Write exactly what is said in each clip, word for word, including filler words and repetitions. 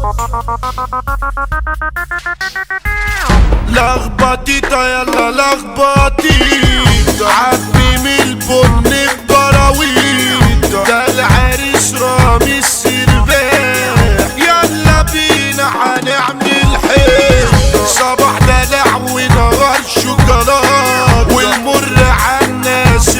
لخبطيطة يلا لخبطيطة عبي من البن ببراويطة ده العريس رامي السرباح يلا بينا هنعمل حيطة صباح دلع ونهار شوكولاتة والمر عالناس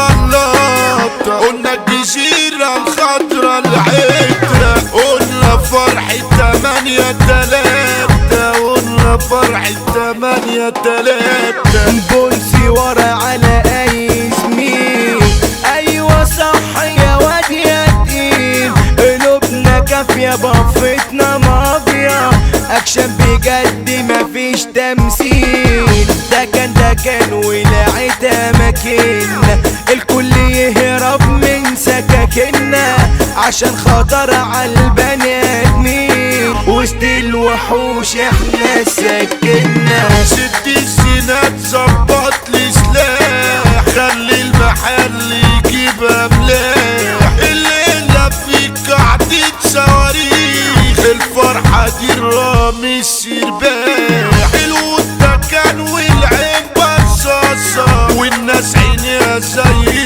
الغلاطة قلنا الجزيرة الخضرا العترة قلنا فرحة تمانية تلاتة قلنا فرحة تمانية تلاتة بونسي ورا على اي زميل. ايوه صح يا واد يا تقيل قلوبنا كافية بفتنا مافيا اكشن بجد مفيش تمثيل. ده كان ده كان ولعتها مكنا الكل يهرب من سكاكنا عشان خطر عالبني ادمين وسط الوحوش احنا سكنا. ست السنات ظبط لي سلاح خلي المحل يجيب املاح الليلة فيك قعدة صواريخ الفرحة دي الرامي السرباح الود ده كان والعين بصاصة والناس عينيها زي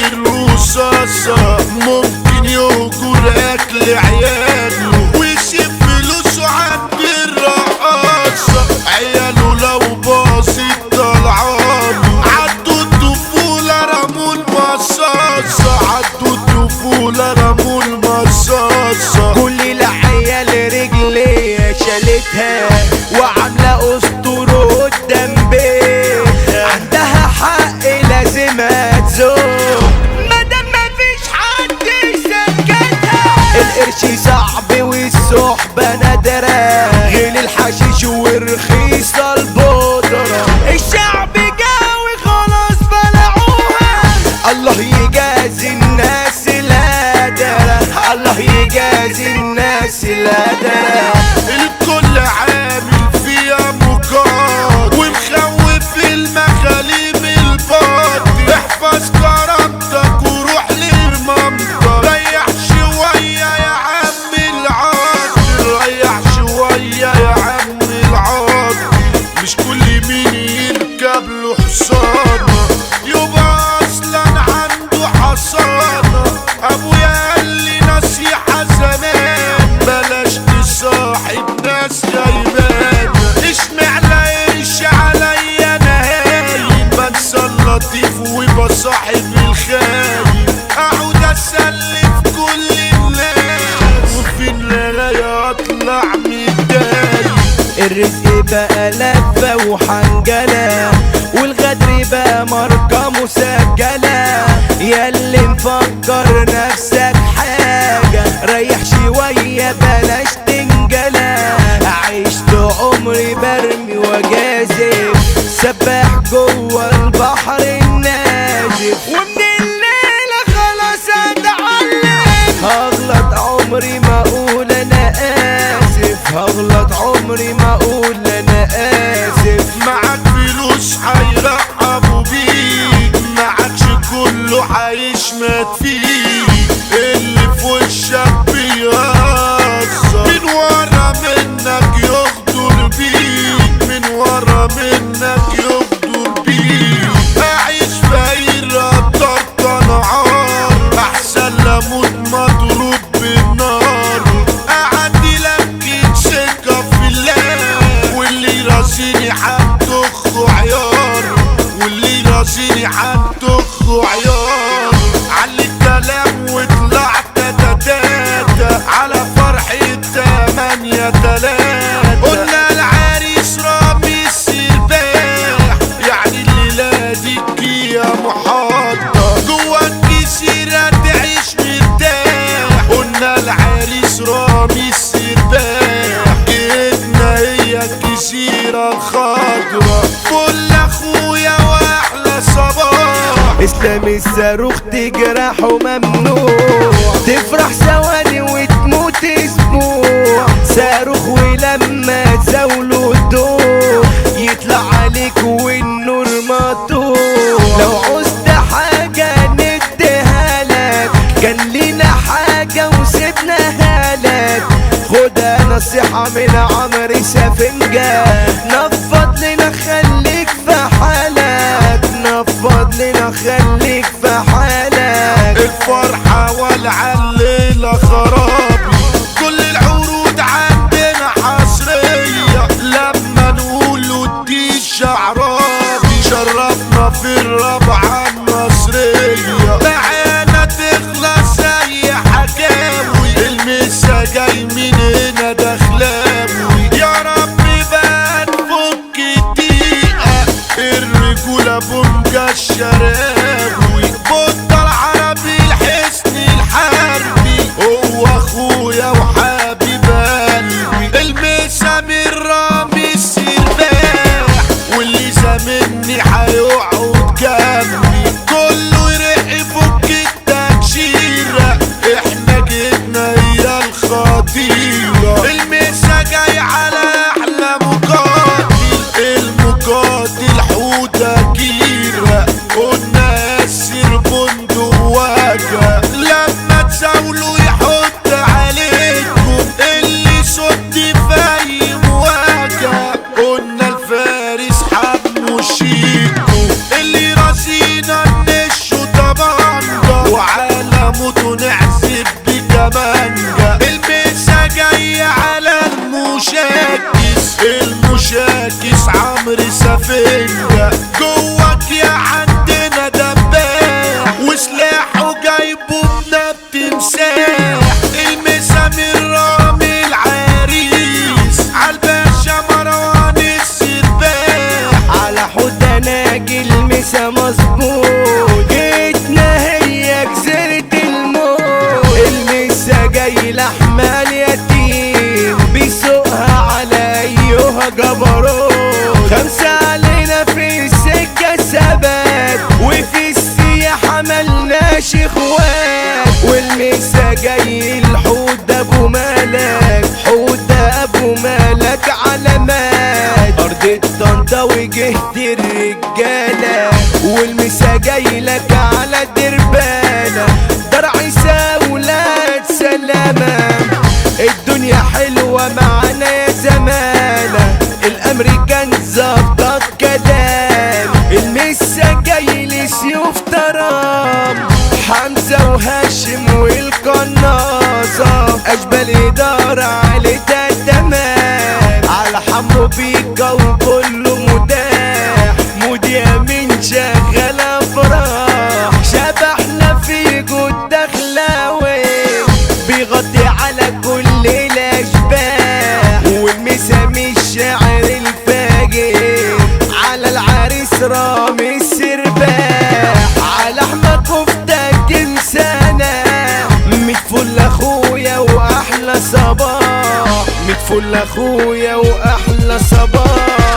الرصاصة ممكن يهجر اكل عياله ويسيب فلوسه عند الرقاصة عياله لو باصت طلعانه عدوا الطفولة رموا المصاصة عدوا الطفولة رموا المصاصة. كل العيال رجلي شالتها وعاملة اسطورة قدام بيتها عندها حق لازمها تزوق مادام مفيش حد يسكتها. القرش صعب والصحبة نادرة غير الحشيش ورخيصة البودرة الشعب جاوي خلاص بلعوها. الله يجازي الناس الهدرة الله يجازي الناس الهدرة. الكل عامل فيها مقاط ومخوف المخاليم الباطل احفظ كرامتك وروح للمنطقة ريح شوية يا عم العاطل ريح شوية يا عم العاطل مش كل مين يركب له حصانة يبقى اصلا عنده حصانة. ابويا قال لي نصيحة زمان بلاش تصاحب ناس جايبانا اشمعنى قرش عليا انا هاين بنسى اللطيف وبصاحب الخاين اقعد اسلف كل الناس وفي النهاية اطلع متضايق. الرزق بقى لفة وحنجلة والغدر بقى ماركة مسجلة ياللي مفكر نفسك حاجة ريح شوية بلاش تنجلة. عشت عمري برمي وجازف سباح جوه البحر النازف ومن الليلة خلاص اتعلم هغلط عمري ما اقول انا اسف هغلط عمري ما اقول انا اسف. معاك فلوس هيرقبوا بيك معاكش كله هيشمت فيك اللي في وشك بيهزر من ورا منك يغدر بيك من ورا منك يغدر بيك. اعيش فقير اقدر قنعار احسن لموت مضروب بالنار اعدي لك سكة في الله واللي راسيني هتخو عيار واللي راسيني هتخو عيار علي الكلام وطلعت تتاتا على فرحة تمانية تلاتة قلنا العريس رامي السرباح يعني الليلة دي يا محاطة جوا الجزيرة تعيش مرتاح قلنا العريس رامي السرباح جيتنا هي الجزيرة الخضرا كل اخويا واحلى صباح اسلام الصاروخ تجرحه ممنوع تفرح ثواني وتموت اسبوع صاروخ ولما تزاوله الضوء يطلع عليك والنور مقطوع. لو عوزت حاجة نديها لك كان لينا حاجة وسيبناها لك خد انا نصيحة من عمرو سفنجة، نفض لنا خليك في حالك، نفض لنا خليك في حالك. الفرحة والعة الليلة خرابي، كل العروض عندنا حصرية، لما نقول ادي شعرابي، شرفنا في الرابعة المصرية، معانا تخلص اي حكاوي، المسا جاي من هنا دخلاوي، يا رب بقى نفك الدقيقة، الرجولة بومجا الشراوي، بطل عربي الحسن الحربي، هو اخويا وحبيب قلبي، المسا من رامي السرباح، واللي زاملني هيقعد جنبي، كله يرق يفك التكشيرة، احنا جبنا هي الخطيرة، المسا جاي على احلى مقاتل، المقاتل حودة كيرة، قلنا ياسر بندق واجه، لما تزاولوا يحط عليكم اللي صد في مواجهة، قلنا الفارس حمو شيكو، اللي راسينا نشو طبانجة، وعلى موتو نعزب بكمانجة، المسا جاي على المشاكس، المشاكس عمرو سفنجة، جواك يا عندنا دباح، وسلاحه جايبه بنبت مساح، المسا من رامي العريس، عالباشا مروان السرباح، على حودة ناجي المسا مظبوط، جيتنا هي جزيرة الموت، المسا جاي لحمة اليتيم، بيسوقها على ايها جبروت، خمسة علينا في السكة ثبات، وفي السياحة ملناش اخوات، والمسا جاي الحوت ابو مالك، حوت ابو مالك علامات، ارض الطنطا وجهة الرجالة، والمسا جاي لك على دربانة، دار عيسى ولاد سلامة، الدنيا حلوة معانا يا زمانة، الامريكان ظبطت كلام، المسا جاي لسيوف ترام، حمزة وهاشم والقناصة، اشبال ادارة عيلتها تمام، على حمو بيكا وكله متاح، موديا من شغال افراح، شبحنا في جود دخلاوي، بيغطي على كل الاشباح، والمسا من الشاعر الفاجر، على العريس رامي السرباح، على احمد كفتة تمسانة، ميت فل اخويا واحلى صباح، ميت فل اخويا واحلى صباح.